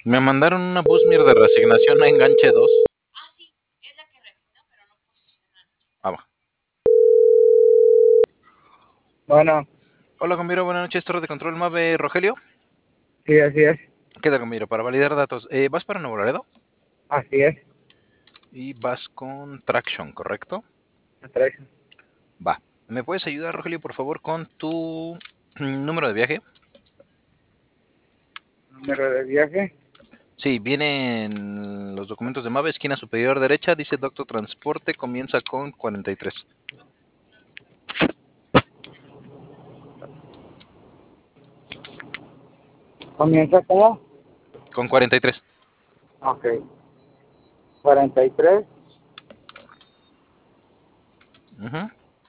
Me mandaron una Busmir de resignación a enganche 2. Ah, va. Bueno, Hola, compañero. Buenas noches. Torre de control Mave Rogelio. sí, así es, ¿Qué tal, compañero? Para validar datos. ¿Vas para Nuevo Laredo? así es. Y vas con Traction, ¿correcto? Atraction. Va. ¿Me puedes ayudar, Rogelio, por favor, con tu número de viaje? Número de viaje. Sí, viene en los documentos de Mave, esquina superior derecha, dice Doctor Transporte, comienza con 43. ¿Comienza cómo? Con 43. Ok. 43, Ujú.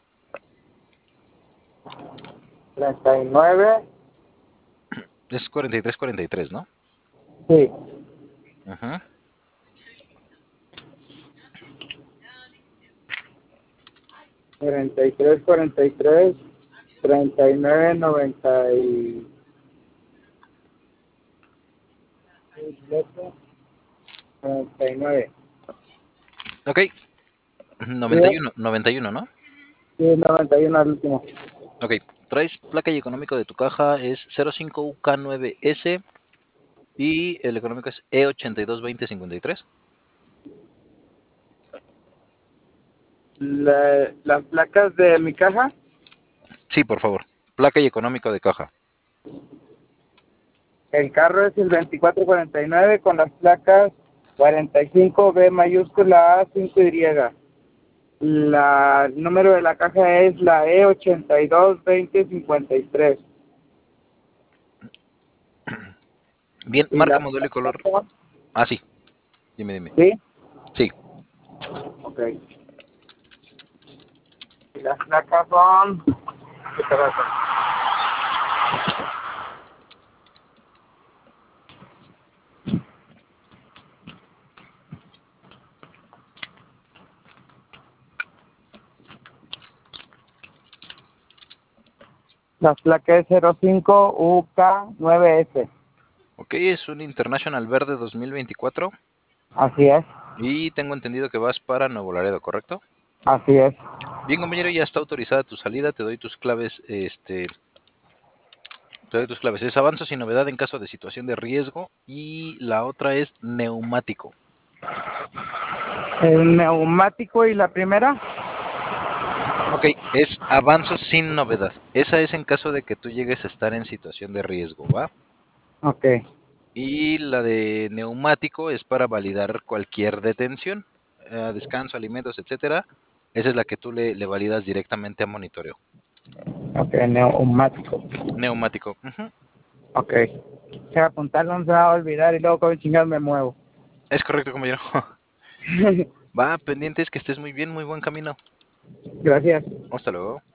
39, Es 43, ¿no? sí. Ujú. 43, 43, 39, 99. Ok. ¿Sí? 91, ¿no? Sí, 91 al último. Ok. Traes placa y económico de tu caja, es 05UK9S y el económico es E822053. Las placas de mi caja, Sí, por favor. Placa y económico de caja. el carro es el 2449 con las placas 45B mayúscula A 5Y. El número de la caja es la E822053. Bien, Y marca, las modelo y placas color. son, Ah, sí. Dime. ¿sí? Sí. Ok. Y las placas son, espérate. Las placas es 05UK9S. Ok, es un International Verde 2024. Así es, Y tengo entendido que vas para Nuevo Laredo, ¿correcto? así es. Bien, compañero, ya está autorizada tu salida. Te doy tus claves. Te doy tus claves. Es avanzo sin novedad en caso de situación de riesgo. Y la otra es neumático. El neumático y la primera, Ok, es avanzo sin novedad. Esa es en caso de que tú llegues a estar en situación de riesgo, ¿va? ok, Y la de neumático es para validar cualquier detención, descanso, alimentos, etcétera. Esa es la que tú le validas directamente a monitoreo. ok, neumático. Neumático. Ujú. Ok. Que apuntarlo no se va a olvidar y luego con chingados me muevo. Es correcto, compañero. Va, pendientes, que estés muy bien, muy buen camino. Gracias. Hasta luego.